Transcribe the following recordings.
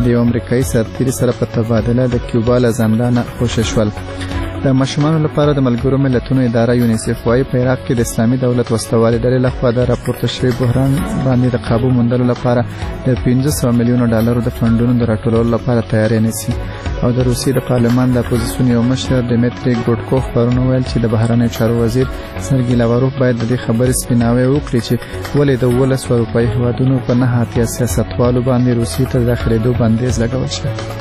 د یو امریکایي سرتیري سره په تبادله د کیوبا له زندانه خوشي شول. د ماشومانو لپاره د ملګرو ملتونو اداره یونیسف وايي په عراق کې د اسلامي دولت وسوالې ډلې لخوا د راپورته شوي بحران باندې د قابو موندلو لپاره د 500 میلیونو ډالرو د فنډونو د راټولولو لپاره تیاری نیسي. او د روسیې د پارلمان د اپوزیسیون یو مشر ډیمیټری ګوډکوف پرون ویل چې د بهرنیو چارو وزیر سرګی لاواروف باید د دې خبرې سپیناوی وکړي چې ولې د 12 اروپایي هیوادونو په 9 اتیا سیاستوالو باندې روسیې ته د داخلېدو بندیز لګول شوی.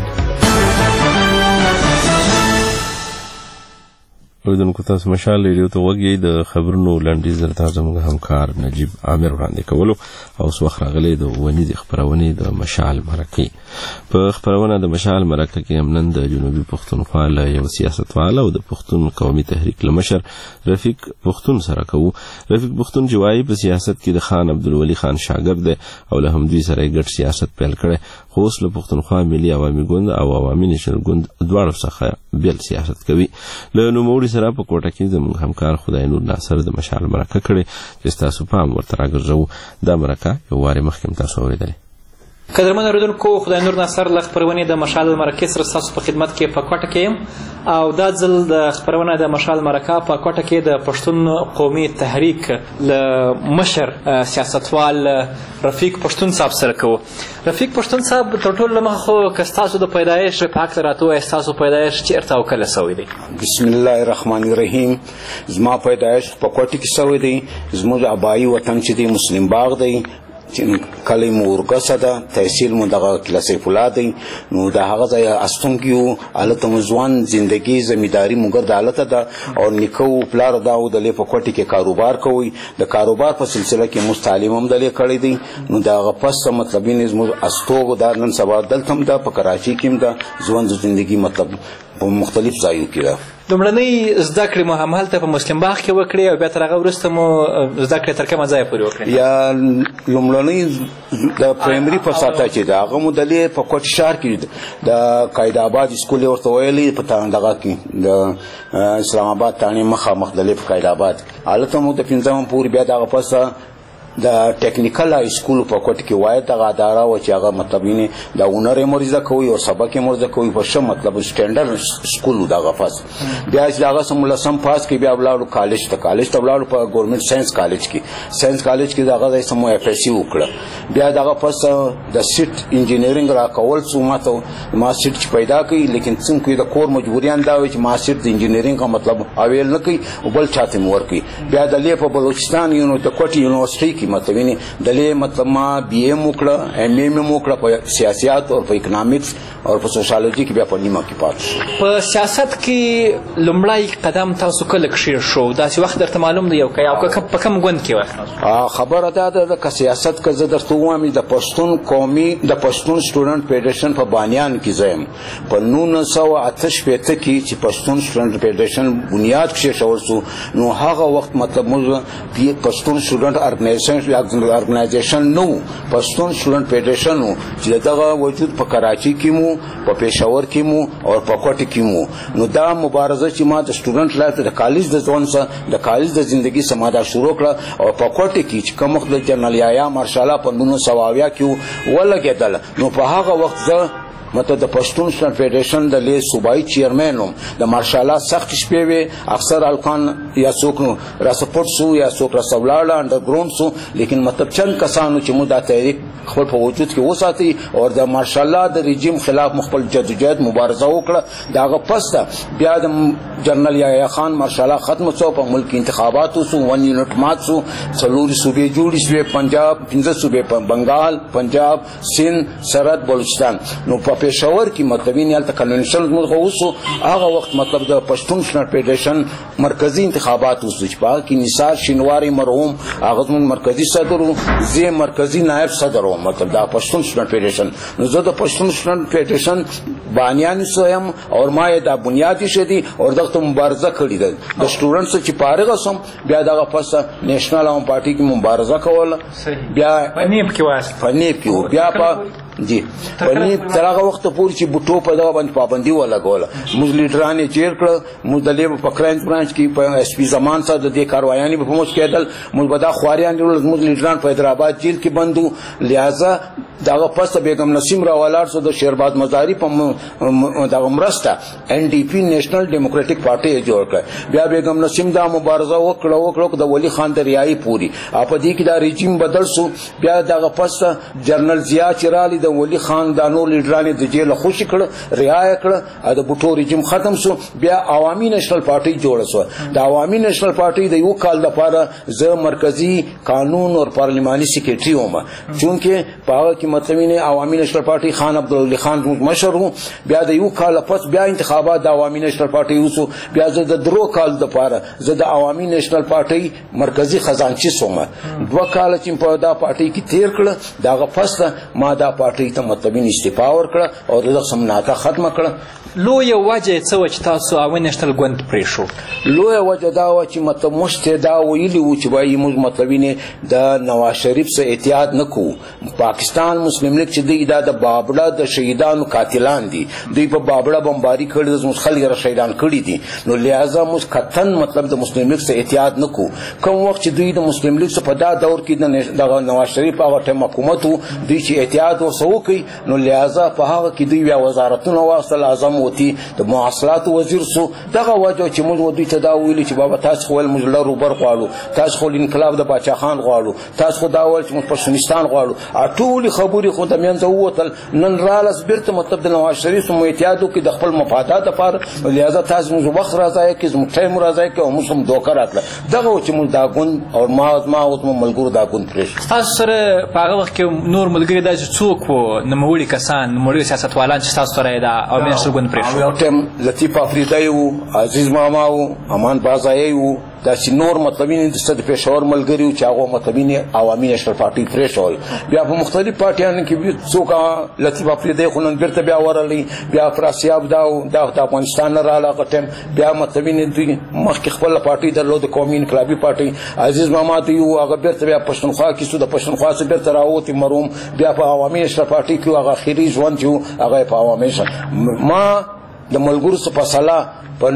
اوریدونکو تاسو مشال ریډیو ته وګورئ. د خبرونو لنډیز درته زموږ همکار نجیب عامر وړاندې کولو او اوس وخت راغلی د ونیزې خپرونې د مشال مرکې. په خپرونه د مشال مرکه کې هم نن د جنوبي پښتونخوا له یو سیاستوال او د پښتون قومي تحریک له مشر رفیق پښتون سره کوو. رفیق پښتون چې وایي په سیاست کې د خان عبدالولي خان شاګرد دی او له همدوی سره یې ګډ سیاست پیل کړی، خو اوس له پښتونخوا ملي عوامي ګوند او عوامي نیشنل ګوند دواړو څخه بیل سیاست کوي. له نوموړي سره په کوټه کې زموږ همکار خدای نور ناصر د مشال مرکه کړې چې تاسو پام ورته راګرځوو. دا مرکه یو وارې مخکې تاسو اورېدلې. قدرمن اوریدونکو، خدای نور ناصر له خپرونې د مشال مرکې سره ستاسو په خدمت کې په کوټه کې یم او دا ځل د خپرونه د مشال مرکه په کوټه کې د پښتون قومي تحریک له مشر سیاستوال رفیق پښتون صاحب سره کوو. رفیق پښتون صاحب تر ټولو له مخه خو که ستاسو د پیدایش په هکله راته ووایئ، ستاسو پیدایش چېرته او کله سوی دی؟ بسم الله الرحمن الرحیم. زما پیدایش په کوټه کې سوی دی. زموږ ابایي وطن چې دی مسلم باغ دی، کلی مو ورګسه ده، تحصیل مو دغه کلاسیف الله دی. نو د هغه ځای استونکي وو، هلته مو ځوان زندګي زمینداري مو ګرد هلته ده او نیکه و پلار دا و دلې په کوټې کې کاروبار کوئ. د کاروبار په سلسله کې موږ تعلیم هم دلې کړی دی. نو د هغه پس مطلب یې زموږ استوګ دا نن سبا دلته هم ده، په کراچۍ کې هم ده. ژوند زندګي مطلب په مختلف ځایو کې ده. لومړنۍ زده کړې مو همهلته په مسلم باغ کې وکړې او بیا تر هغه وروسته مو زده کړې تر کومه ځایه پورې وکړې؟ یا لومړنۍ د پرایمري په ساته چې ده هغه مو دلې په کوټ شهر کې د قاید آباد سکول یې ورته ویلي، په دغه کې د اسلام آباد تاڼې مخامخ دلې په قاید آباد هلته مو د 5 پورې بیا دغه پسه د ټیکنیکل های سکول په کوټ کې وای دغه اداره و چې هغه مطلب یې د هنر یې مرزه کوي او سبق یې مرزه کوي په ښه مطلب سټینډرډ سکول دغه پاس. بیا چې هغه سم پاس کې بیا ولاړو کالج ته ولاړو په ګورنمنت ساينس کالج کې دغه ځای سمو اف اس سی وکړه. بیا دغه پاس د سیټ انجینیرینګ را کول څو ما سیټ چې پیدا کړي، لیکن څنګه د کور مجبوریان دا وي چې ما سیټ د انجینیرینګ کا مطلب اویل نه کوي او بل چاته مور کوي. بیا د لیپ په بلوچستان د کوټي یونیورسيټي مطلب دلې مطلب ما بی اے موکړه، ایم اے موکړه په سیاست او په اکنامکس او په سوشالوجي کې، بیا په نیمه کې پات شو. په سیاست کې لومړی قدم تاسو کله کښېښ شو؟ داسې وخت درته معلوم دی او په کوم ګوند کې وای؟ خبره دا ده که سیاست که زه درته ووایم د پښتون قومي د پښتون سټوډنټ فیډریشن په بانیان کې زه یم. په 1988 کې چې پښتون سټوډنټ فیډریشن بنیاد کښېښول شو، نو هغه وخت مطلب موږ پښتون سټوډنټ ارګنایزیشن نو، پښتون سټوډنټ فیډریشن و چې دغه وجود په کراچۍ کې مو، په پېښور کې مو او په کوټه کې مو. نو دا مبارزه چې ما د سټوډنټ لپاره د کالج د ځوان سره د کالج د ژوندۍ سماده شروع کړه او په کوټه کې چې کوم وخت د جنرال یحیی مارشال په 1970 کې ولګېدل، نو په هغه وخت زه مطلب د پښتون سټوډنټ فیډریشن د لې صوبایي چیرمن وم. د مارشاله سخت شپې وې، اکثر الکان یا څوک نو را سپورټ سو یا څوک را سولاړه انډرګراوند سو، لیکن مطلب چند کسانو چې مو دا تحریک خپل په وجود کې وساتي او د مارشاله د رژیم خلاف مخبل جدوجہد مبارزه وکړه. داغه پس بیا د جنرال یحیی خان مارشاله ختم شو، په ملک انتخابات وسو، 1 یونټ مات سو، څلور صوبې جوړې شوې، پنجاب 15 صوبې، بنگال، پنجاب، سند، سرحد، بلوچستان. نو په پېښور کې مطلب یې هلته کنونشن وسو. هغه وخت مطلب د پښتون سټوډنټ فیډریشن مرکزی انتخابات وسو چې په هغه کې نثار شینواری مرحوم هغه زموږ مرکزي صدر و، زه مرکزي نائب صدر وم مطلب د پښتون سټوډنټ فیډریشن. نو زه د پښتون سټوډنټ فیډریشن بانیان یم او ما یې دا بنیادي شدي او دغه مبارزه کړې ده. د سټوډنټ چې فارغ شوم بیا دغه پس نېشنل عوام پارټي کې مبارزه کوله. بیا په نیب کې بیا په جی ونی تر هغه وخت پورې چې بوټو په دغه باندې پابندي ولګوله موږ لیډران یې جیل کړه موږ د لیبر په کرایم برانچ کې په اس پی زمان سره د دې کاروایانې به په موږ کېدل موږ به دا خواريان موږ لیډران په حیدرآباد جیل کې بندو لہذا دغه پس بیگم نسیم راولاړ سو د شیرباد مزاری په دغه مرسته ان ډي پی نیشنل ډیموکراټک پارټي جوړ کړ بیا بیگم نسیم دا مبارزه وکړه د ولی خان د ریایي پوری په دې کې دا رژیم بدل سو بیا دغه پس جنرال ضیا چرالی د ولی خان د نور لیډرانو د جیل خوشی کړ رعایت کړ د بوټو رژیم ختم سو بیا عوامي نېشنل پارټي جوړ سو د عوامي نېشنل پارټي د یو کال لپاره زه مرکزی قانون او پارلیماني سیکریټری وم چونکه په مطلب نه عوامي نېشنل پارټي خان عبدالعلی خان مشر وو بیا د یو کال پس بیا انتخابات د عوامي نېشنل پارټي وسو بیا زه د درو کال لپاره زه د عوامي نېشنل پارټي مرکزی خزانچی سوم دوه کال چې په دا پارټي کې تیر کړ داغه پس ما دا پارټي ته مطلب استعفا ورکړه او د سمناته ختم کړه لوی وجه څه و چې تاسو عوامي نېشنل ګوند پرې شو لوی وجه دا و چې مطلب مشته دا ویلی و چې وایي موږ مطلب نه د نواز شریف سره احتیاط نکو پاکستان مسلم لیگ چې دی دا د بابړه د شهیدانو قاتلان دي دوی په بابړه بمباری کړي د خلک را شهیدان کړي دي نو لہذا موږ کتن مطلب د مسلم لیگ سره احتیاط نکو کوم وخت چې دوی د مسلم لیگ په دا دور کې د نواز شریف هغه ټیم حکومت دوی چې احتیاط ورسو کوي نو لہذا په هغه کې دوی بیا وزارتونه واصل اعظم وتی د مواصلات وزیر سو دغه وجه چې موږ دوی ته دا ویلي چې بابا تاسو خو موږ لرو بر غواړو تاسو خو انقلاب د باچا خان غواړو تاسو خو دا ول چې موږ پښتونستان غواړو ټول خبرې خو د منځه ووتل نن رالاس بیرته مطلب د نواز شریف مو احتیاطو کې د خپل مفادات لپاره لہذا تاسو موږ وخت راځي کې موږ ټیم راځي کې موږ هم دوکه راتله دغه چې موږ دا ګوند او ما او ملګرو دا ګوند پرېښ تاسو سره په هغه وخت کې نور ملګري دا چې څوک وو نوموړي کسان نوموړي سیاستوالان چې تاسو سره دا او مینشل ګوند پرېښ یو ټیم لطیف افریدی وو عزیز ماما وو امان بازایی وو دا چې نور مطلبین د پېښور ملګری چې هغه مطلبین عوامي نېشنل پارټي پرېښول بیا په مختلف پارټیانو کې څوک لطیف افریدی خو نن بیرته بیا ورغلی بیا افراسیاب د افغانستان نه راغله هغه ټیم بیا مطلبین دوی مخکې خپله پارټي درلوده قومي انقلابي پارټي عزیز ماما دوی وو هغه بیرته بیا پښتونخوا کې سو د پښتونخوا څخه بیرته راووتې مروم بیا په عوامي نېشنل پارټي کې هغه اخري ژوند چې هغه په عوامي ما د ملګرو څخه په صلاح په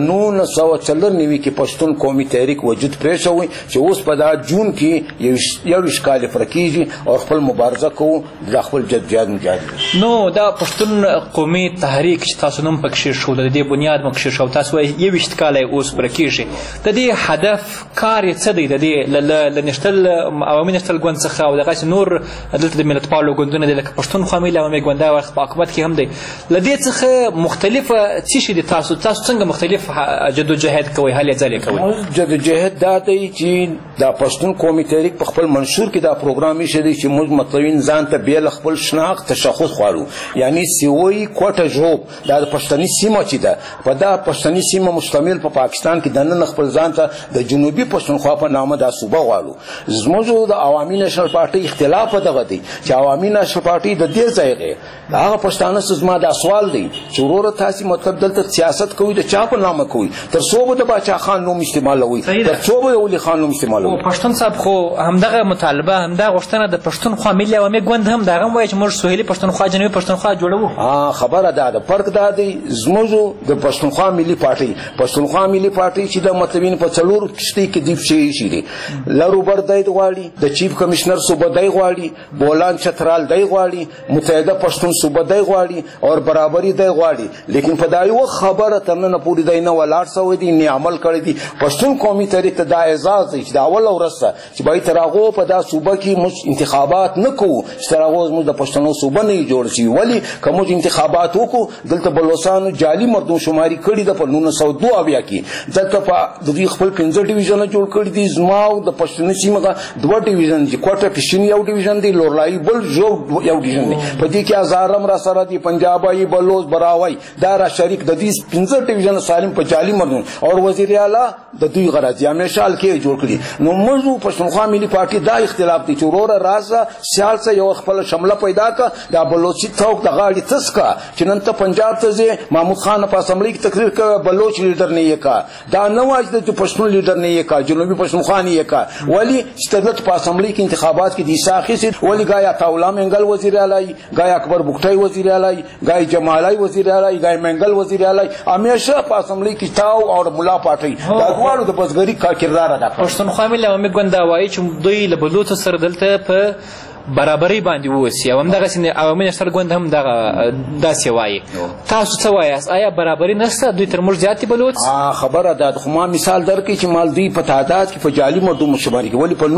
1994 کې پښتون قومي تحریک وجود پرېښوي چې اوس په دا جون کې یو اشکال فرقیږي او خپل مبارزه کوو د خپل جديات مجاهد نو دا پښتون قومي تحریک چې تاسو نوم پکې شو د دې بنیاد مو کې شو تاسو یو اشتکال اوس پرکیږي د دې هدف کار څه دی د دې لنشتل عوامي نشتل ګوند څخه او دغه نور دلته د ملتپالو ګوندونه د پښتون قومي عوامي ګوندا وخت په حکومت کې هم دی لدې څخه مختلفه څه شي دي تاسو څنګه مختلف جدوجہد کوي هلې ځلې کوي جدوجہد دا دی چې دا پښتون قومي تحریک په خپل منشور کې دا پروګرام یې شری چې موږ مطلبین ځان ته بیل خپل شناخت تشخص غواړو یعنی سیوی کوټه جوب دا پښتني سیمه چې ده په دا پښتني سیمه مشتمل په پاکستان کې د نن خپل ځان ته د جنوبي پښتونخوا په نامه دا صوبه غواړو زموږ د عوامي نېشنل پارټي اختلاف دغه دی چې عوامي نېشنل پارټي د دې ځای غي هغه پښتانه سزما دا سوال دی چې ورور تاسو مطلب دلته سیاست کوي د چا په نامه کوي تر څو به د باچا خان نوم استعمالوي تر څو به ولی خان نوم استعمالوي پښتون صاحب خو همدغه مطالبه همدغه غوښتنه د پښتونخوا ملي عوامي ګوند هم دغه وایي چې موږ سهیلي پښتونخوا جنوبي پښتونخوا جوړوو خبره ده فرق دا دی زموږ د پښتونخوا ملي پارټي چې د مطلبین په څلور کشتي کې دی شي دي لرو بر دای غواړي د چیف کمشنر صوبه دای غواړي بولان چترال دای غواړي متحده پښتون صوبه دای غواړي او برابرۍ دای غواړي لیکن په دایو خبره ترنه پوری دای نه ولاړ سوی دي نه عمل کړی دي پښتون قومي تحریک ته دا اعزاز دی چې دا اول ورسره چې بای تراغو په دا صوبه کې موږ انتخابات نکوو چې تراغو موږ د پښتنو صوبه نه جوړ شي ولی کوم انتخابات وکړو دلته بلوچستان جعلي مردم شماري کړی د 1902 کې ځکه په د خپل 15 ډیویژن جوړ کړی دي زماو د پښتون سیمه دوه ډیویژن دي کوټه پښین یو ډیویژن دی لورلای بل یو ډیویژن دی په دې کې هزارم را سره دي پنجابي بلوچ براوي دا را شریک د دې 15 ډیویژن سالم په جعلي مردم او وزیر اعلی د دوی غرض یا مشال کې جوړ کړی نو موږ پښتونخوا ملي پارټي دا اختلاف دی چې وروره راسه سیال څه یو خپل شمله پیدا کا دا بلوچي توک د غاړي تس کا چې نن ته پنجاب ته ځې محمود خان په اسمبلی کې تقریر کوي بلوچ لیډر نه یې کا دا نه واجد چې پښتون لیډر نه یې کا جنوبي پښتونخوا نه یې کا ولی استدلت په اسمبلی کې انتخابات کې د ساخي سي ولی گایا تاولا منګل وزیر اعلی گایا اکبر بوکټای وزیر اعلی گایا جمالای وزیر اعلی گایا منګل وزیر اعلی همیشه په اسمبلی کې تاو او مولا پاټي دا ټول د بزګری کا کردار ادا کوي پښتونخوا ملي عوامي ګوند دا وایي چې دوی له بلوچ سره دلته په برابرۍ باندې اوسي او همدغسې عوامي نشتر ګوند هم داسې وایي تاسو څه وایاست آیا برابري نشته دوی تر موږ زیات دي بلوچ خبره ده خو ما مثال درکړي چې مال دوی په تعداد کې په جعلي مردم شماري کوي په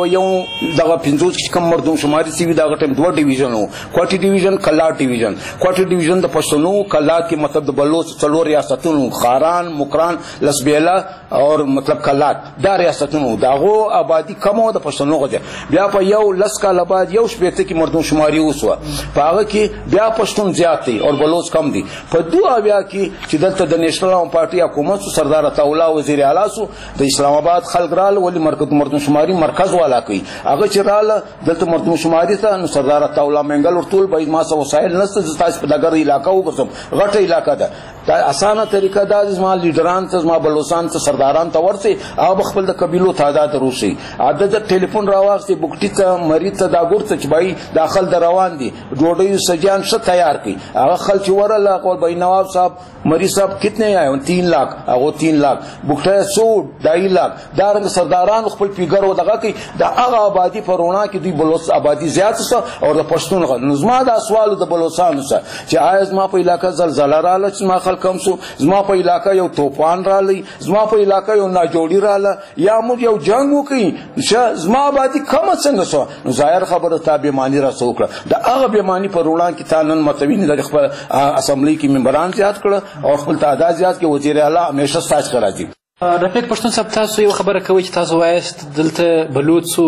1901 دغه 50 کې کم مردم شماري سی دغه ټیم 2 ډیویژن وو کوټي ډیویژن کلات ډیویژن کوټي ډیویژن د پښتنو کلات کې مطلب د بلوچ څلور ریاستونو خاران مکران لسبیلا او مطلب کلات دا ریاستونو دغه آبادی کمو د پښتنو غوډه بیا په یو لس کال بعد یو شپېته کې مردم شماري وسوه په هغه کې بیا پښتون زیات دي او بلوچ کم دي په دوه بیا کې چې دلته د نېشنل پارټي حکومت سردار عطاءالله وزیر اعلی سو د اسلام آباد خلک رال ولی مردم شماري مرکز والا کوي هغه چې رال دلته مردم شماري ته نو سردار عطاءالله منګل ورټول به ما سره وسایل نشته تاسو په دغه علاقې وګرځم غټه علاقې ده دا اسانه طریقه دا زما لیډران ته زما بلوچستان ته سرداران ته ورسي او خپل د قبيلو تعداد روسي عدد ټلیفون راوځي بوکټی ته مریض ته دا ګورته چې بای داخل در روان دي ډوډۍ سجان څه تیار کی هغه خلک ورله قول بای نواب صاحب مریض صاحب کتنے آئے 3 लाख هغه 3 लाख بوکټه 2.5 लाख دا رنګ سرداران خپل پیګر و دغه کی دا هغه آبادی پرونا کې دوی بلوچ آبادی زیات سه او د پښتون نظم دا سوال د بلوچستان سره چې آیا زما په علاقې زلزلہ رااله چې ما خلکم سو زما په علاقې یو طوفان رااله زما په علاقې یو ناجوړی رااله یا موږ یو جنگ وکړي چې زما آبادی کم څنګه سو نو ظاهر خبره ته بیمانی را سوکړه دا هغه بیمانی پرونا کې تانن متوین د خپل اسمبلی کې ممبران زیات کړه او خپل تعداد زیات کې وزیر اعلی همیشه ساج کړی دي رفیق پښتون صاحب تاسو یو خبره کوي چې تاسو وایست دلته بلوچو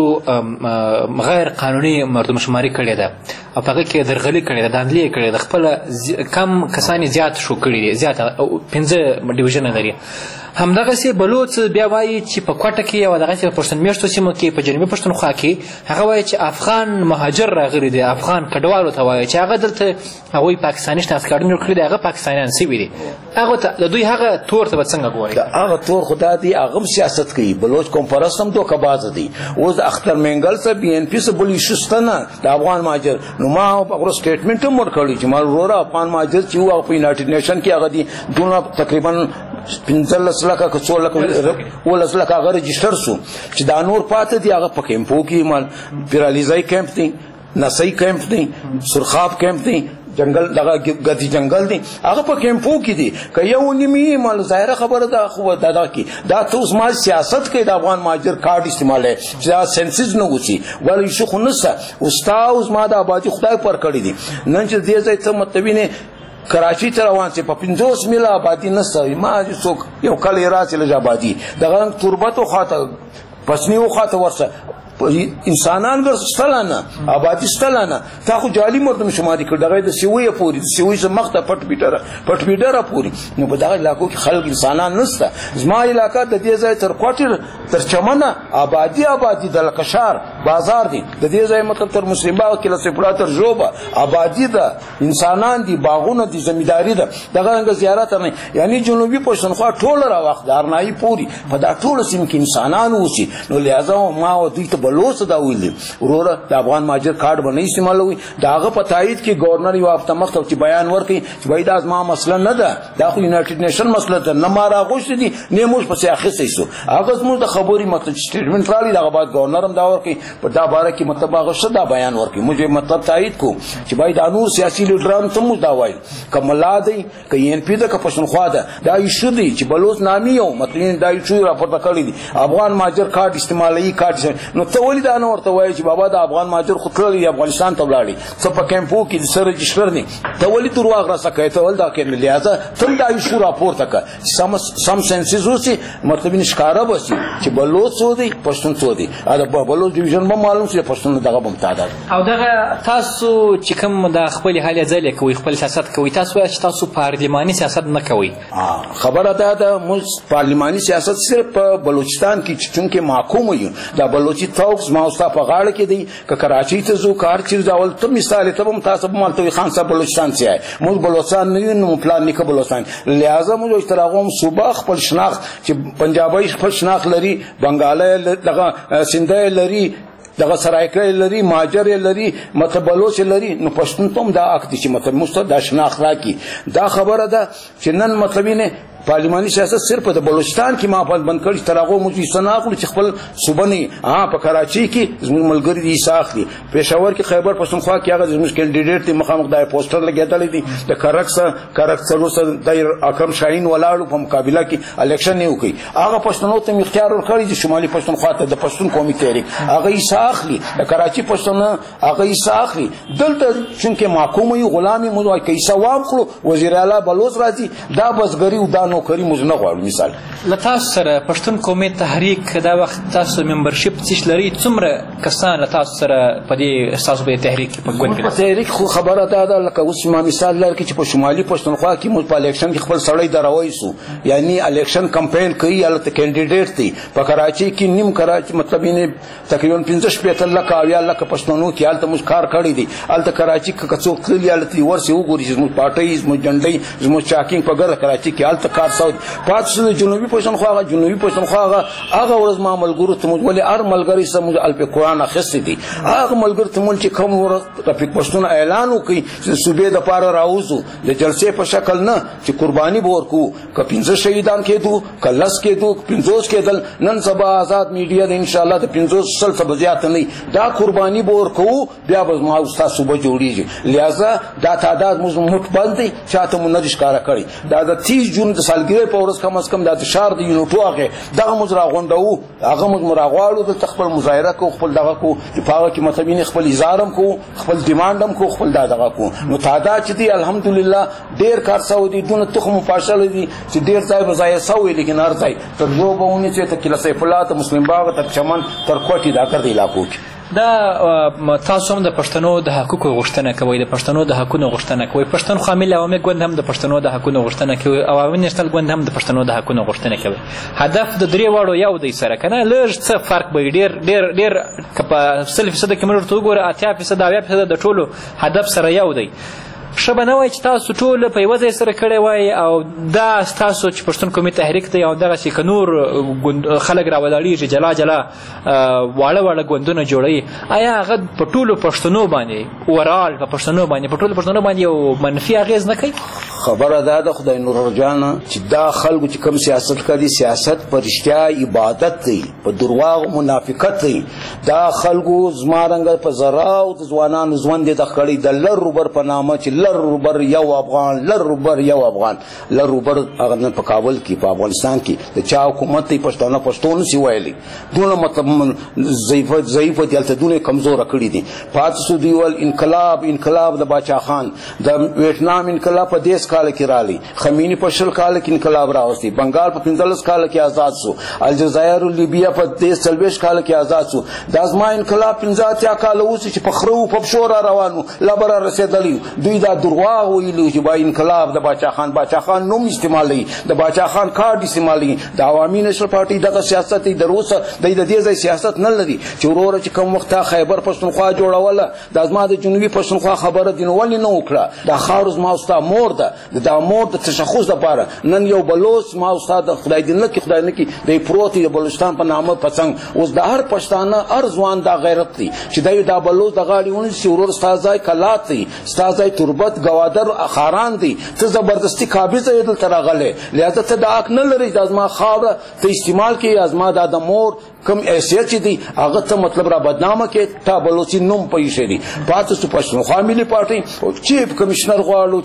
غیر قانوني مردم شماري کړې ده او هغه کې درغلي کړې ده داندلي کړې ده خپل کم کسانی زیات شو کړي دي زیات 15 ډیویژن لري همدغسې بلوچ بیا وایي چې په کوټه کې او دغسې په پښتون میشتو سیمو کې په جنوبي پښتونخوا کې هغه وایي چې افغان مهاجر راغلي دي افغان کډوالو ته وایي چې هغه دلته هغوی پاکستاني شناخت کړي دي هغه پاکستانیان سوي دي هغه ته د دوی هغه تور ته به څنګه ګورئ هغه تور خدا دی هغه سیاست کوي بلوچ قوم پرست هم دوکه‌باز دي اوس اختر منګل سره بي ان پي سره بلی شستنه د افغان مهاجر نو ما هغه سټیټمنټ هم ورکړی چې مال وروره افغان مهاجر چې هغه په یونایټډ نیشن کې هغه دي دونه تقریبا 15 لکه که 16 لکه ولس لکه هغه رجسټر سو چې دا نور پاتې دي هغه په کیمپو کې مال پیرالیزای کیمپ دي نسای کیمپ دي سرخاب کیمپ دي جنگل دغه غتی جنگل دي هغه په کیمپو کې دي که یو نیمه مال ظاهره خبره ده خو دا کې دا ته ما سیاست کې د افغان مهاجر کارت استعماله چې دا سنسز نه وسی ولې شو خو نسه استاد ما د آبادی خدای پر کړی دي نن چې دې ځای ته متوینه کراچی ته روان چې په 50 میله آبادی نسوي ما څوک یو کله راځي لږ آبادی دغه تربت او خاطر پسنی او خاطر ورسه انسانان ورستلانه آبادی ستلانه تا خو جعلي مردم شماري کړ دغه د سیوی پوری د سیوی سره مخته پټ بیډره پوری نو په دغه علاقو کې خلک انسانان نشته زما علاقہ د دې ځای تر کوټر تر چمنه آبادی د لکشار بازار دي د دې ځای مطلب تر مسلمبا کې له سپړا تر جوبه آبادی ده انسانان دي باغونه دي زمینداری ده دغه رنګ زیارت نه یعنی جنوبي پښتونخوا ټول را وخت دارنای پوری په دا ټول سیم کې انسانان وسی نو لہذا ما او دوی ته بلوچ دا ویلي وروره د افغان مهاجر کارت باندې استعمالوي داغه په تایید کې گورنر یو هفته مخکې چې بیان ورکړي چې وای دا زما مسله نه ده دا خو یونایټډ نیشن مسله ده نه ما راغوښتي دي نه موږ په سیاست سو هغه زموږ د خبري مطلب سټیټمنټ رالی دغه بعد گورنر هم دا ورکړي په دا باره کې مطلب هغه څه دا بیان ورکړي موږ مطلب تایید کو چې وای دا نور سیاسي لیډران ته موږ دا وایي کملا دی ک ان پی د پښتونخوا ده دا ایشو دی چې بلوچ نامي یو مطلب دا ایشو راپورته کړی دي افغان مهاجر کارت استعمالي کارت نو ته ولې دا نه ورته وایي چې بابا د افغان مهاجر خو تللی افغانستان ته ولاړی څه په کیمپو کې سره رجسټر نه ته ولې درواغ را سکه ته ول دا کې لہذا تم دا ایشو راپورته کا سم سنسز اوسي مطلب نشکاره بسي چې بلوچ څو دی پښتون څو دی دا بلوچ ډیویژن به معلوم شي پښتون دغه به تعداد او دغه تاسو چې کوم د خپل حال ځای کوي خپل سیاست کوي تاسو وایئ چې تاسو پارلماني سیاست نه کوي خبره ده موږ پارلماني سیاست صرف په بلوچستان کې چونکې محکوم یو دا بلوچي توکس ما اوستا په غاړه کې دی که کراچۍ ته ځو کار چیز ډول ته مثال ته هم تاسو به مالته خان صاحب بلوچستان سي موږ بلوچستان نه یو پلان نه بلوچستان لہذا موږ اشتراغوم صوبه خپل شناخت چې پنجابي خپل شناخت لري بنگالي دغه سندای لري دغه سرایکل لري ماجر لري متبلوچ لري نو پښتون ته دا اختی چې مطلب مستد د شناخت راکی دا خبره ده چې نن مطلب نه پارلماني سیاست صرف د بلوچستان کې مافل بند کړي ترغه موږ سناخلو چې خپل صوبه نه په کراچۍ کې زموږ ملګری دي ساخلي پېښور کې خیبر پښتونخوا کې هغه زموږ کینډیډیټ ته مخامخ د پوسټر لګیدل دي د کرکس سره د اکرم شاهین ولاړو په مقابله کې الیکشن نه وکړي هغه پښتنو ته اختیار ورکړي چې شمالي پښتونخوا ته د پښتون قومي تحریک هغه ساخلي د کراچۍ پښتون هغه ساخلي دلته چې محکوم یو غلامي موږ کوي سوام کړو وزیر اعلی بلوچ راځي دا بسګری او دا نوکری موږ نه غواړو مثال لتاسو سره پښتون قومي تحریک دا وخت تاسو ممبرشپ څه لري څومره کسان لتاسو سره په دې تاسو به تحریک په ګوند کې تحریک خو خبره ده لکه اوس ما مثال لري چې په شمالي پښتونخوا کې موږ په الیکشن کې خپل سړی دروي سو یعنی الیکشن کمپاین کوي الته کینډیډیټ دی په کراچۍ کې نیم کراچۍ مطلب یې تقریبا 15 لک اویا لک پښتنو کې الته موږ کار کړی دی الته کراچۍ کې کڅو کلی الته ورسې وګوري چې موږ پارټي زموږ جنډي زموږ چاکینګ په ګر کراچۍ کې الته کار سود پاتې جنوبي پښتونخوا هغه ورځ ما ملګرو ته ولې ار ملګری سم الپ قرآن اخستې دي هغه ملګر ته مول چې کوم ورځ رفیق پښتون اعلان وکړي چې صوبې د پاره راوځو د جلسې په شکل نه چې قرباني ورکو ک 15 شهیدان کېدو ک لس کېدو 50 کېدل نن سبا آزاد میډیا د ان شاء الله د 50 سل ته زیات نه دا قرباني ورکو بیا به ما استاد صوبه جوړیږي لہذا دا تعداد موږ مخ باندې چاته مونږ نه ښکارا کړی دا د 30 جون د سالګرې په ورځ کم از کم د شهر د یونټو هغه دغه موږ راغونډو هغه موږ راغواړو د خپل مظاهره کو خپل دغه کو چې پاغه کې متمین خپل اظهارم کو خپل ډیماندم کو خپل دغه کو نو تعداد چې دی الحمدلله ډیر کار سو دي دونه تخم فاصله دي چې ډیر ځای بځای سو لیکن هر ځای تر دوبونه چې ته کله سیف الله ته مسلم باغ ته چمن تر کوټي دا کړ دی علاقو کې دا تاسو هم د پښتنو د حقوقو غوښتنه کوي د پښتنو د حقوقو غوښتنه کوي پښتون عوامي ګوند هم د پښتنو د حقوقو غوښتنه کوي او عوامي نېشنل ګوند هم د پښتنو د حقوقو غوښتنه کوي هدف د درې واړو یو دی سره کنه لږ څه فرق به ډیر ډیر ډیر په 100% کې مرته وګوره 80% 90% د ټولو هدف سره یو دی شبه نه وای چې تاسو ټول په یوه ځای سره کړی وای او دا ستاسو چې پښتون قومي تحریک دی او دغسې که نور خلک راولاړېږي جلا جلا واړه واړه ګوندونه جوړوي آیا هغه په ټولو پښتنو باندې اورال په پښتنو باندې په ټولو پښتنو باندې یو منفي اغېز نه کوي خبره دا ده خدای نور جان چې دا خلکو چې کوم سیاست کوي سیاست په رښتیا عبادت دی په درواغ منافقت دی دا خلکو زمارنګ په زرا او د ځوانانو ژوند د خړې د لر روبر په نامه چې لر روبر یو افغان لر روبر یو افغان لر روبر هغه په کابل کې په افغانستان کې د چا حکومت ته پښتون سی وایلی دونه مطلب ضعیف دلته دونه کمزور کړی دي پاتې سو دیول انقلاب د باچا خان د ویتنام انقلاب په دیس کال کې رالی خمینی په شل کال کې انقلاب راوستي بنگال په 15 کال کې آزاد سو الجزایر او لیبیا په 30 کال کې آزاد سو د ازما انقلاب 15 کال اوس چې په خرو په شورا روانو لبر رسیدلی دوی دا درواغ ویلو چې با انقلاب د باچا خان نوم استعمالي د باچا خان کارت استعمالي د عوامي نشل پارټي دغه سیاست د روسه د دې ځای سیاست نه لري چې ورور چې کوم وخت خیبر پښتونخوا جوړوله د ازما د جنوبي پښتونخوا خبره دین ولې نه وکړه د خارز ما استا مور ده د مور د تشخص لپاره نن یو بلوچ ما استاد خدای دې نه کې خدای نه کې د پروتي د بلوچستان په نامه پڅنګ اوس د هر پښتانه هر ځوان دا غیرت دی چې دا بلوچ د غاړي ونی چې ورور استادای کلات دی استادای تربت گوادر خاران دی ته زبردستی قابض یې دل ترغله لہذا ته دا حق نه لري د ازما خاوره ته استعمال کې ازما د مور کم حیثیت چې دی هغه ته مطلب را بدنامه کې تا بلوچي نوم پېښې دي پاتې څو پښتونخوا ملي پارټي چیف کمشنر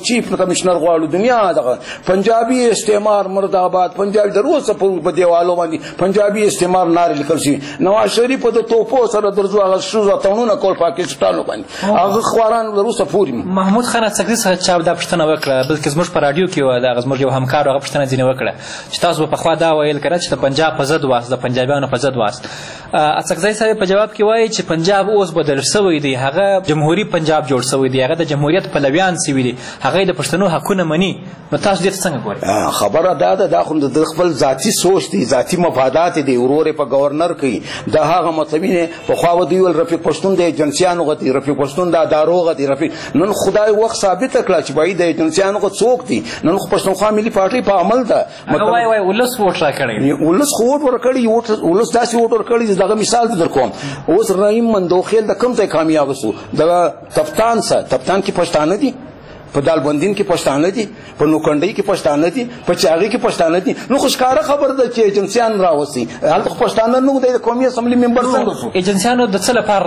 غواړو دنیا دغه پنجابي استعمار مرداباد پنجابي دروسه په دیوالو باندې پنجابي استعمار نار لیکل شي نواز شریف په توپو سره درځو هغه شوزه تونونه کول پاکستانو باندې هغه خواران دروسه پوری محمود خان اڅکزي څخه چا دا پښتنه وکړه بلکې زموږ په رادیو کې دا زموږ یو همکار هغه پښتنه ځینې وکړه چې تاسو په خوا دا ویل کړه چې د پنجاب په ضد واست د پنجابیانو په ضد واست اڅکزي صاحب په جواب کې وایي چې پنجاب اوس بدل شوی دی هغه جمهوریت پنجاب جوړ شوی دی هغه د جمهوریت پلویان سوي دي هغه د پښتنو حقونه مني نو تاسو دې څنګه ګورئ خبره دا خو د خپل ذاتی سوچ دی ذاتی مفادات دی ورور په گورنر کوي دا هغه مطلبینه په خوا ودی ول رفیق پښتون د ایجنسیانو غتی رفیق پښتون د ادارو غتی رفیق نن خدای وخت ثابت کړه چې باید د ایجنسیانو غو څوک دي نن خو پښتونخوا ملي پارټي په عمل ده مطلب وای ولس ووټ را کړی ولس خو ووټ ورکړي ولس داسې ووټ ورکړي دغه مثال در کوم اوس رحیم مندوخیل د کوم ځای کامیاب شو د تفتان کې پښتانه دي په دالبندین کې پښتانه دي په نوکندۍ کې پښتانه دي په چاغي کې پښتانه دي نو خوشکاره خبر ده چې ایجنسیان راوستي هلته پښتانه نو د قومي اسمبلی ممبر څنګه شو ایجنسیانو د څه لپاره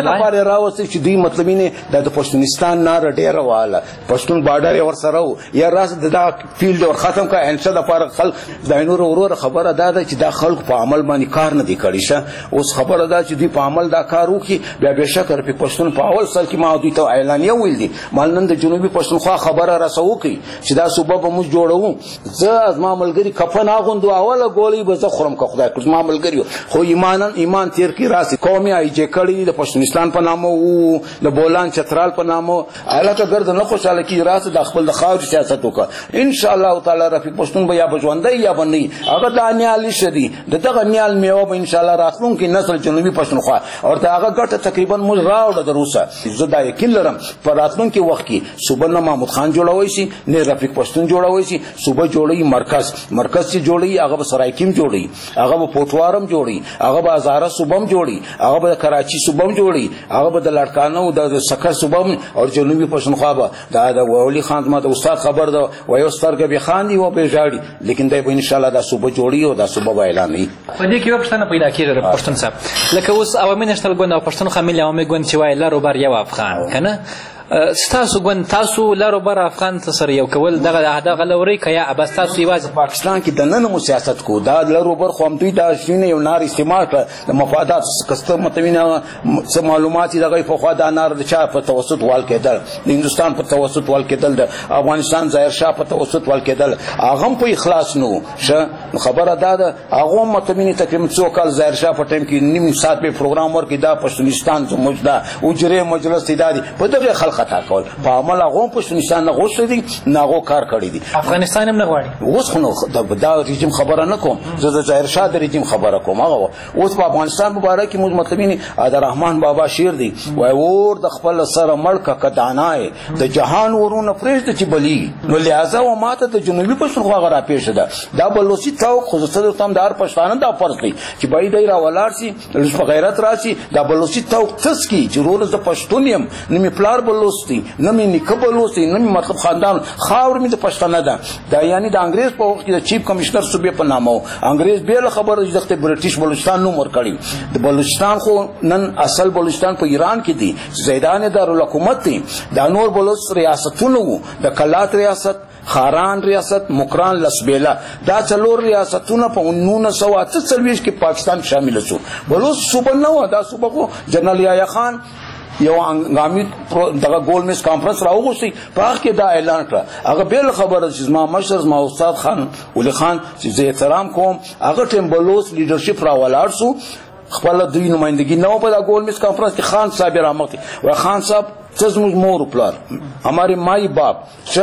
راوستي چې دوی مطلبینه د پښتونستان نار ډیره واله پښتون بارډر ور سره یا راس د فیلډ ور ختم کا انشاء د فارغ خلک د نور خبره ده چې دا خلک په عمل باندې کار نه دی کړی شه اوس خبره ده چې دوی په عمل دا کار وکړي بیا به شکر په پښتون په اول سر کې ما دوی ته اعلانیه ویل دي مالنن د جنوبي پښتونخوا خبره رسو کی چې دا صوبه به موږ جوړو زه از ما ملګری کفن اغوندو اوله ګولې به زه خورم که خدای کړ ما ملګری خو ایمان تیر کی راسي قومي ایجه کړي د پښتونستان په نامه او د بولان چترال په نامه الکه ګرد نه خوشاله کی راسي د خپل د خاور سیاست وکړه ان شاء الله تعالی رفیق پښتون به یا بجوندای یا بنئ هغه د انیال شدي دغه انیال میوه به ان شاء الله راتلونکي نسل جنوبي پښتونخوا او هغه ګټه تقریبا موږ راوړه دروسه زه دا یقین لرم په راتلونکي وخت کې صوبه محمود خان جوړوي شي نه رفیق پښتون جوړوي شي صوبه جوړي مرکز چې جوړي هغه به سرایکیم جوړي هغه به پوټوارم جوړي هغه به هزاره صوبم جوړي هغه به کراچي صوبم جوړي هغه به د لړکانو د سکر صوبم او جنوبي پښتونخوا به د ولی خان ما د استاد خبر ده وایو سترګې به خان دی او به ژاړي لیکن دای به ان شاء الله دا صوبه جوړي او دا صوبه به اعلان وي په دې کې یو پښتنه پیدا کیږي پښتون صاحب لکه اوس عوامي نشتل ګوند او پښتونخوا ملي عوامي ګوند چې وای لارو بر یو افغان کنه ستاسو ګوند تاسو لارو بر افغان سره یو کول دغه لوري کیا بس تاسو یوازې پاکستان کې د نن سیاست کو دا لارو بر خو هم دوی دا شینه یو نار استعمال کړ د مفادات کسته متوینه معلوماتي دغه په خوا د نار د چا په توسط وال کېدل د هندستان په توسط وال کېدل د افغانستان ظاهر شاه په توسط وال کېدل هغه په اخلاص نو خبره ده هغه متوینه تقریبا څو کال ظاهر شاه په ټیم کې نیم ساعت په پروګرام ورکې دا پښتونستان زموږ دا اجره مجلس اداري په دغه خطا کول په عمل هغه پښتونستان نه غوښتي دي نه هغه کار کړی دي افغانستان هم نه غواړي اوس خو دا رژیم خبره نه کوم زه د ظاهر شاه د رژیم خبره کوم هغه اوس په افغانستان مبارک کې موږ مطلبین عبدالرحمن بابا شیر دی وای ور د خپل سره ملک کدانای د جهان ورونه فرشت چې بلی نو لہذا و ماته د جنوبي پښتونخوا غرا پیښ ده دا بلوچي تاو خو ستاسو تم دار پښتانه دا فرض دی چې باید دایره ولار سي په غیرت راشي دا بلوچي تاو تس کی ضرور د پښتون يم نمی پلار بلوچي نمی نیکه بلوچي نمی مطلب خاندان خاور می د پښتانه ده دا یعنی د انګريز په وخت کې د چیف کمشنر صوبې په نامو انګريز به خبر د برټیش بلوچستان نوم ورکړي د بلوچستان خو نن اصل بلوچستان په ایران کې دی زیدان دارالحکومت دی دا نور بلوچ ریاستونو د کلات ریاست خاران ریاست مکران لسبیلا دا څلور ریاستونه په 1948 کې پاکستان شامل شو بلوچ صوبه نه دا صوبه خو جنرال یحیی خان یو انګامی دغه ګول میس کانفرنس راوغوسي په هغه کې دا اعلان کړ هغه بل خبره چې ما مشر ما استاد خان ولی خان چې زه احترام کوم هغه ټیم بلوچ لیډرشپ راولاړ سو خپل دوی نمائندګي نو په دا ګول میس کانفرنس کې خان صاحب رحمت و خان صاحب تزمو مور پلار ہمارے مائی باپ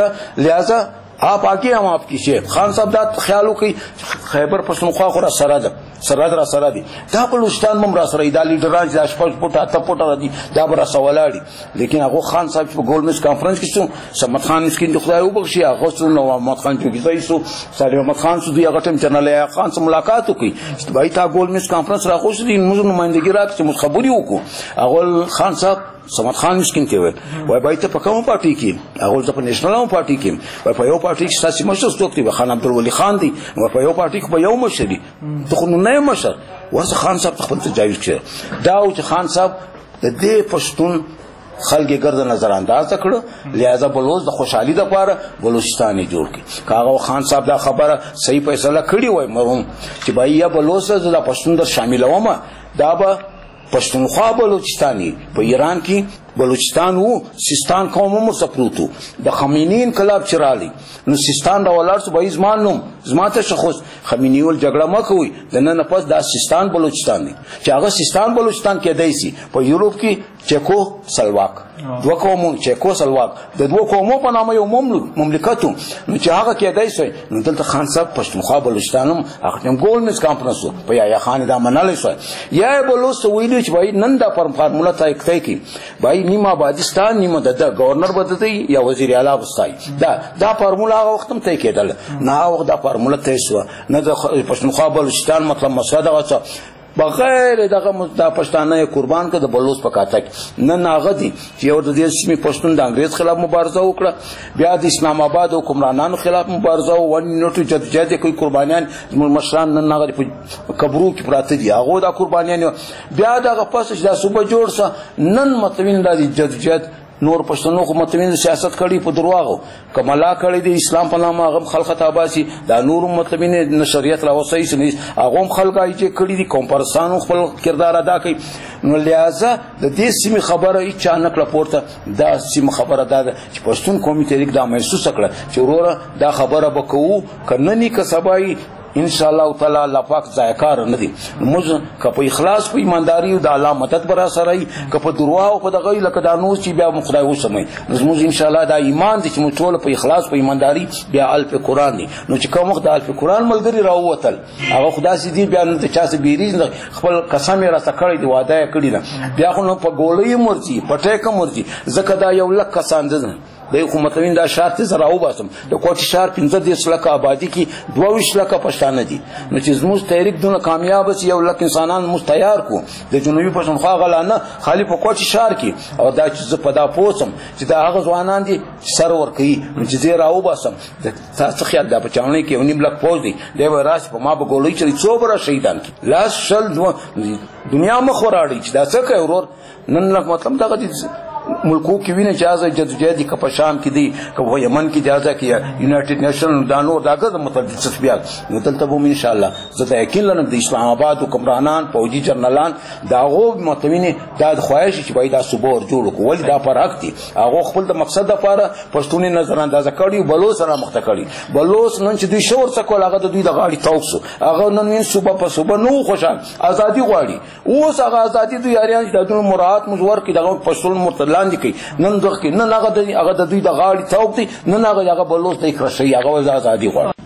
لہذا آپ آگے ہم آپ کی شیخ خان صاحب دا خیالو کی خیبر پښتونخوا خورا سرحد را سره دي دا بلوچستان مم را سره دا لیډران چې شپږ پټه اته پټه دي دا بر سوالاړي لیکن هغه خان صاحب په ګول میس کانفرنس کې څو سمت خان مسکین د خدای وبخشي هغه څو نو محمد خان چوکیزای سو سالم محمد خان سو دی هغه ټیم جنرال خان سره ملاقات وکړي چې بای تا ګول میس کانفرنس راغوښتي موږ نمائندګي راکړي چې مخبري وکړو هغه خان صاحب صمد خان مسکین ته وای وای ته په کومه پارټي کې هغه ځکه نېشنل پارټي کې وای په یو پارټي کې تاسو مشر څوک دی خان عبدالولي خان دی وای په یو پارټي کې په یو مشر دی ته خو نه مشر ورته خان صاحب خپل تجاوز کړ دا او چې خان صاحب د دې پښتون خلګي ګرد نظر انداز کړ لہذا بلوچ د خوشحالي د پاره بلوچستان جوړ کړ کاغه خان صاحب دا خبره صحیح فیصله کړی وای مرهم چې بای یا بلوچ د پښتون در شامل ومه دا به پښتونخوا بلوچستاني په ایران کې بلوچستان وو سیستان قوم مو سپروتو د خمینی انقلاب چرالي نو سیستان دا ولارس به ځمان نوم زماته شخص خمینی ول جګړه مکوي د نن پس دا سیستان بلوچستان دي چې هغه سیستان بلوچستان کې دایسي په یورپ کې چکو سلواک دوه قومو چکو سلواک د دوه قومو په نامه یو مملکت نو چې هغه کې دایسي نو دلته خان صاحب پښتونخوا بلوچستانم هغه ګول مس کانفرنس په یا خان دا منلای شو یا بلوچ ویلو چې وای نن دا فارموله تای کی وای نیمه آبادستان نیمه د گورنر بددي یا وزیر اعلی وستای دا فارموله هغه وخت هم ته کېدل نه هغه دا فارموله ته شو نه د پښتونخوا بلوچستان مطلب مساده غوڅه بغیر دغه د پښتانه قربان کړ د بلوچ په کاته نه ناغه دي چې یو د دې سیمې پښتون د انګريز خلاف مبارزه وکړه بیا د اسلام آباد حکمرانانو خلاف مبارزه او ونټو جدجد کوي قربانيان مشران نه ناغه په قبرو کې پراته دي هغه د قربانيان بیا دغه پس د صوبه جوړ سه نن متوین د جدجد نور پښتنو خو متوین سیاست کړي په درواغو کملا کړي د اسلام په نامه هغه خلک تاباسي دا نور متوین نشریت راوسي سني هغه خلګای چې کړي دي کومپرسانو خپل کردار ادا کوي نو لہذا د دې سیمه خبره اچانک راپورته دا سیمه خبره ده چې پښتون قومي تحریک دا محسوس کړه چې وروره دا خبره وکړو کننی کسبای ان شاء الله تعالی الله پاک ځایکار نه دي موږ کپ اخلاص په ایمانداری او د الله مدد برا سره کپ دروا او په دغه لکه د نو چې بیا خدای وسمي موږ ان شاء الله دا ایمان دي چې موږ ټول په اخلاص په ایمانداری بیا الف قران دي نو چې کوم وخت الف قران ملګری راووتل هغه خدای سي دي بیا د چا سي بیریز خپل قسم را سکړی دی وعده کړی نه بیا خو نو په ګولې مرتي پټه کوم مرتي زکه دا یو لک کسان دي د حکومتوین دا شرط زرا او باسم د کوټی شهر 15 لک آبادی کې 22 لک پښتانه دي نو چې زموږ تحریک دونه کامیاب شي یو لک انسانان مستعار کو د جنوبي پښتونخوا غلانه خالی په کوټی شهر کې او دا چې په دا پوسم چې دا هغه ځوانان دي سر ور کوي نو چې زه راو باسم د تاسو خیال دا بچاونې کې ونی بلک پوز دي دی راس په ما به ګولې چې څوبره شهیدان کی لاس شل دنیا مخوراړي چې دا څه کوي ورور نن لک مطلب دا ملکو کې ویني اجازه جدوجہد کې په شام کې دي که په یمن کې اجازه کې یونایټډ نیشنل دانو داګه متعدد تصفیات متلته به ان شاء الله زه یقین لرم د اسلام آباد حکمرانان فوجي جنرالان داغو متوینه د خواهش چې باید تاسو بور جوړ کو ولې دا پر حق دي هغه خپل د مقصد لپاره پښتوني نظر انداز کړي بلوچ سره مخته کړي بلوچ نن چې دوی شور څه کول هغه د دوی د غاړي توسو هغه نن وین صوبه په صوبه نو خوشحال ازادي غواړي اوس هغه ازادي دوی یاريان چې د مراد مزور کې دغه پښتون لاندې کوي نن دغه کې نن هغه د دوی د غاړي توپ دي نن هغه بلوچ د کرشي هغه ازادي غواړي